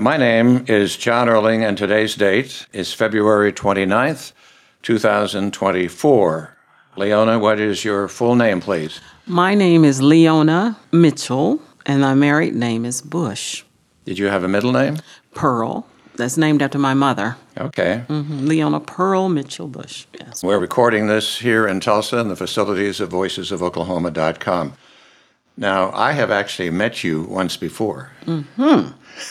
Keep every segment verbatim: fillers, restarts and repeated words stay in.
My name is John Erling, and today's date is February twenty-ninth, two thousand twenty-four. Leona, what is your full name, please? My name is Leona Mitchell, and my married name is Bush. Did you have a middle name? Pearl. That's named after my mother. Okay. Mm-hmm. Leona Pearl Mitchell Bush, yes. We're recording this here in Tulsa in the facilities of voices of oklahoma dot com. Now, I have actually met you once before. Mm-hmm.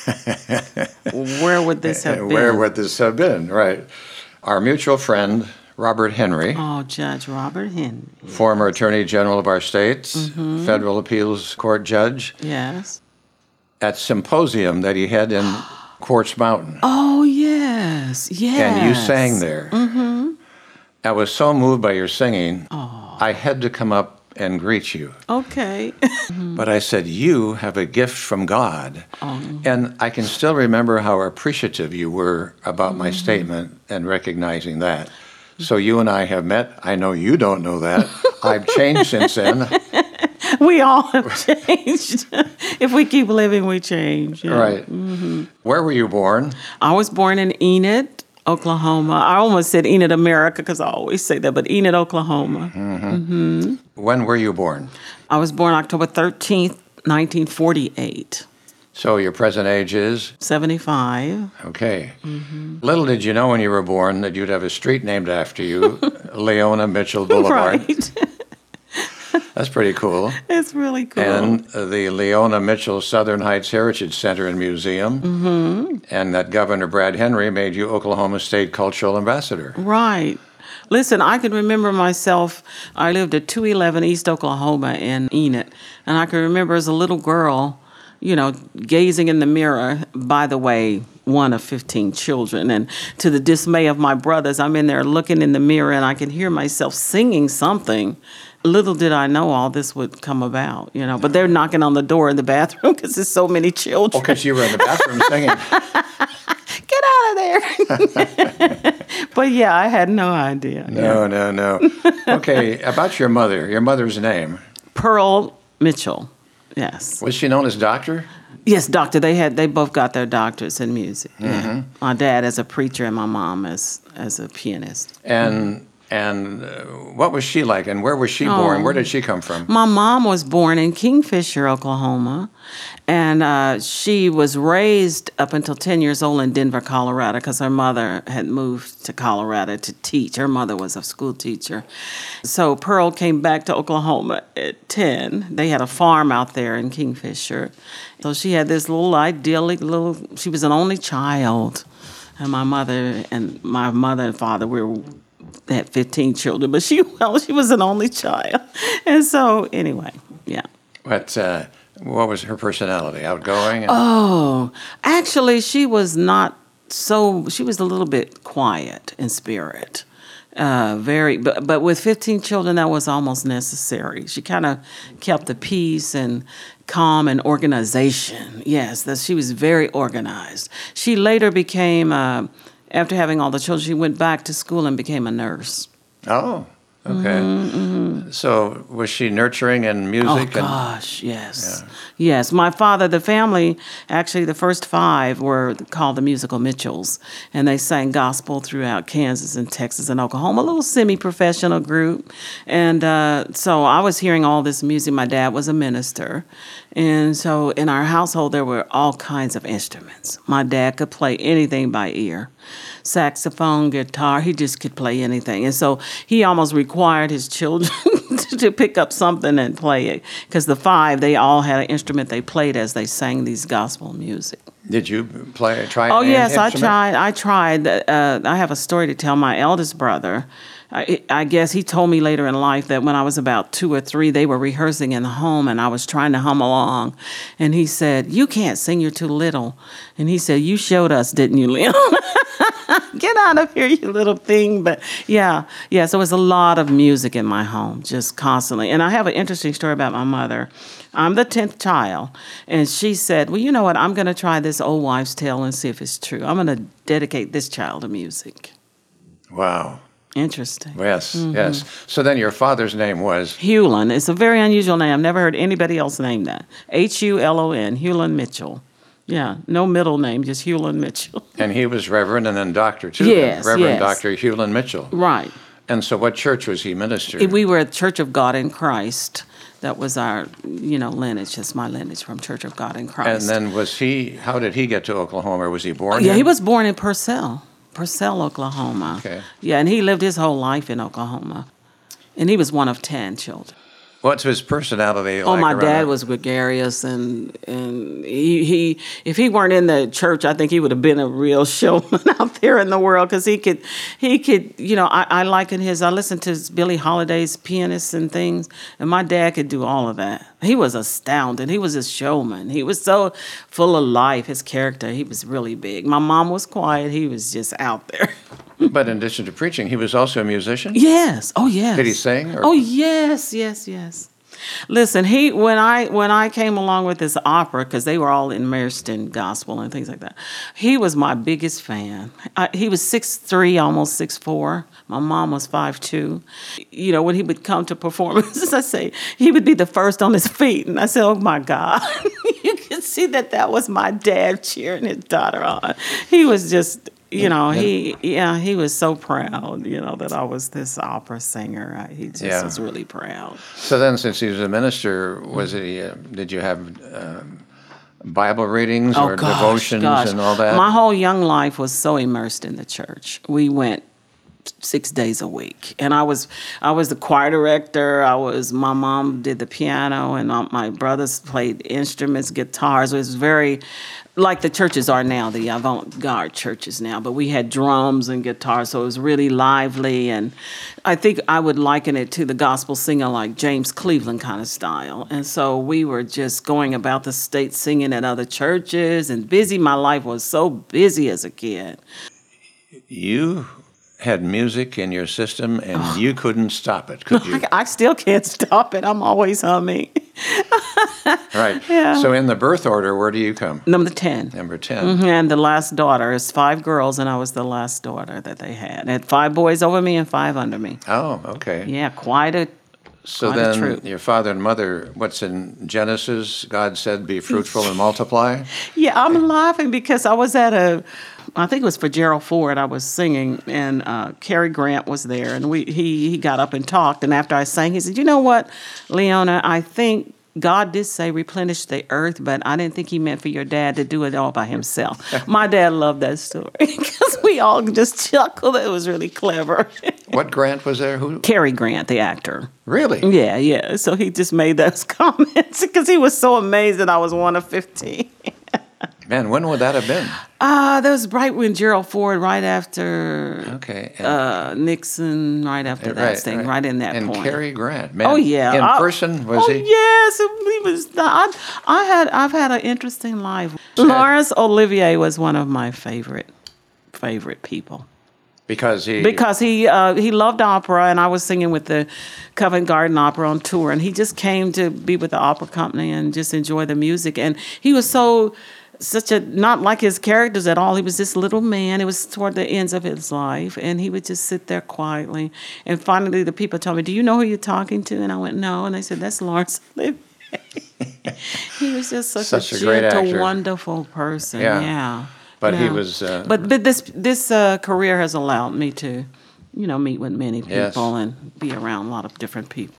Where would this have been? Where would this have been, right. Our mutual friend, Robert Henry. Oh, Judge Robert Henry. Former Attorney General of our state, mm-hmm. Federal Appeals Court Judge. Yes. At symposium that he had in Quartz Mountain. Oh, yes, yes. And you sang there. Mm-hmm. I was so moved by your singing, oh. I had to come up and greet you. Okay. But I said, you have a gift from God. Oh. And I can still remember how appreciative you were about mm-hmm. my statement and recognizing that. So you and I have met. I know you don't know that. I've changed since then. We all have changed. If we keep living, we change. Yeah. Right. Mm-hmm. Where were you born? I was born in Enid, Oklahoma. I almost said Enid, America, because I always say that, but Enid, Oklahoma. Mm-hmm. Mm-hmm. When were you born? I was born October thirteenth, nineteen forty-eight. So your present age is? seventy-five. Okay. Mm-hmm. Little did you know when you were born that you'd have a street named after you, Leona Mitchell Boulevard. Right. That's pretty cool. It's really cool. And uh, the Leona Mitchell Southern Heights Heritage Center and Museum. Mm-hmm. And that Governor Brad Henry made you Oklahoma State Cultural Ambassador. Right. Listen, I can remember myself, I lived at two eleven East Oklahoma in Enid, and I can remember as a little girl, you know, gazing in the mirror, by the way, one of fifteen children, and to the dismay of my brothers, I'm in there looking in the mirror, and I can hear myself singing something. Little did I know all this would come about, you know, but they're knocking on the door in the bathroom because there's so many children. Oh, because you were in the bathroom singing. Get out of there. But yeah, I had no idea. No, no, no. Okay, about your mother, your mother's name. Pearl Mitchell, yes. Was she known as Doctor? Yes, doctor. They had they both got their doctors in music. Mm-hmm. Yeah. My dad as a preacher and my mom as as a pianist. And mm-hmm. and uh, what was she like? And where was she born? Oh, where did she come from? My mom was born in Kingfisher, Oklahoma, and uh, she was raised up until ten years old in Denver, Colorado, because her mother had moved to Colorado to teach. Her mother was a school teacher. So Pearl came back to Oklahoma at ten. They had a farm out there in Kingfisher. So she had this little idyllic little, she was an only child. And my mother and my mother and father were, they had fifteen children, but she, well, she was an only child. And so anyway, yeah. But uh, what was her personality? Outgoing? And- oh, actually she was not so, she was a little bit quiet in spirit. Uh, very, but but with fifteen children, that was almost necessary. She kind of kept the peace and calm and organization. Yes, that she was very organized. She later became, uh, after having all the children, she went back to school and became a nurse. Oh, okay. Mm-hmm, mm-hmm. So was she nurturing in music? Oh, and- gosh, yes. Yeah. Yes, my father, the family, actually the first five were called the Musical Mitchells, and they sang gospel throughout Kansas and Texas and Oklahoma, a little semi-professional group. And uh, so I was hearing all this music. My dad was a minister, and so in our household there were all kinds of instruments. My dad could play anything by ear. Saxophone, guitar, he just could play anything. And so he almost required his children to pick up something and play it. Because the five, they all had an instrument they played as they sang these gospel music. Did you play, try Oh, an yes, I instrument? tried. I tried. Uh, I have a story to tell. My eldest brother, I, I guess he told me later in life that when I was about two or three, they were rehearsing in the home, and I was trying to hum along. And he said, "You can't sing, you're too little." And he said, "You showed us, didn't you, Leon?" Get out of here, you little thing. But yeah, yeah, so it was a lot of music in my home, just constantly. And I have an interesting story about my mother. I'm the tenth child, and she said, well, you know what, I'm going to try this old wives' tale and see if it's true. I'm going to dedicate this child to music. Wow. Interesting. Yes, Mm-hmm. yes. So then your father's name was? Hewlin. It's a very unusual name. I've never heard anybody else name that. H U L O N, Hewlin Mitchell. Yeah, no middle name, just Hewlin Mitchell. And he was Reverend and then Doctor too. Yes, Reverend yes. Doctor Hewlin Mitchell. Right. And so what church was he ministering? We were at Church of God in Christ. That was our, you know, lineage. That's my lineage from Church of God in Christ. And then was he, how did he get to Oklahoma? Was he born Yeah, here? he was born in Purcell, Purcell, Oklahoma. Okay. Yeah, and he lived his whole life in Oklahoma. And he was one of ten children. What's his personality like? Oh, my around dad it? was gregarious, and and he, he if he weren't in the church, I think he would have been a real showman out there in the world, because he could he could you know I, I liken his I listened to his Billie Holiday's pianists and things, and my dad could do all of that. He was astounding. He was a showman. He was so full of life. His character, he was really big. My mom was quiet. He was just out there. But in addition to preaching, he was also a musician? Yes. Oh, yes. Did he sing? Or? Oh, yes, yes, yes. Listen, he when I when I came along with this opera, because they were all immersed in gospel and things like that, he was my biggest fan. I, he was six three, almost six four. My mom was five two. You know, when he would come to performances, I say he would be the first on his feet, and I said, "Oh my God!" You could see that that was my dad cheering his daughter on. He was just. You know, he, yeah, he was so proud, you know, that I was this opera singer. He just Yeah. was really proud. So then, since he was a minister, was he? Uh, did you have um, Bible readings or Oh, gosh, devotions gosh. and all that? My whole young life was so immersed in the church. We went six days a week, and I was I was the choir director. I was my mom did the piano, and uh, my brothers played instruments, guitars. It was very like the churches are now, the avant-garde churches now. But we had drums and guitars, so it was really lively. And I think I would liken it to the gospel singer like James Cleveland kind of style. And so we were just going about the state singing at other churches and busy. My life was so busy as a kid. You had music in your system, and you couldn't stop it, could you? I, I still can't stop it. I'm always humming. Right. Yeah. So in the birth order, where do you come? Number ten. Number ten. Mhm, And the last daughter is five girls, and I was the last daughter that they had. They had five boys over me and five under me. Oh, okay. Yeah, quite a So quite a then troop. your father and mother, what's in Genesis? God said, be fruitful and multiply? Yeah, I'm laughing because I was at a, I think it was for Gerald Ford. I was singing, and uh, Cary Grant was there, and we he he got up and talked. And after I sang, he said, "You know what, Leona? I think God did say replenish the earth, but I didn't think He meant for your dad to do it all by himself." My dad loved that story because we all just chuckled. It was really clever. What Grant was there? Who? Cary Grant, the actor. Really? Yeah, yeah. So he just made those comments because he was so amazed that I was one of fifteen. Man, when would that have been? Uh, that was right when Gerald Ford, right after Okay. And, uh, Nixon, right after that right, thing, right, right. in that and point. Cary Grant, man. Oh yeah, In I- person, was oh, he? yes, he was. I, I had, I've had an interesting life. Laurence Olivier was one of my favorite, favorite people. Because he. Because he uh, he loved opera, and I was singing with the Covent Garden Opera on tour, and he just came to be with the opera company and just enjoy the music. And he was so such a not like his characters at all. He was this little man. It was toward the ends of his life, and he would just sit there quietly. And finally, the people told me, "Do you know who you're talking to?" And I went, "No." And they said, "That's Laurence Olivier." He was just such, Such a, a great gentle, actor. wonderful person. Yeah. Yeah. But he Yeah. was. Uh, But but this this uh, career has allowed me to, you know, meet with many people Yes. and be around a lot of different people.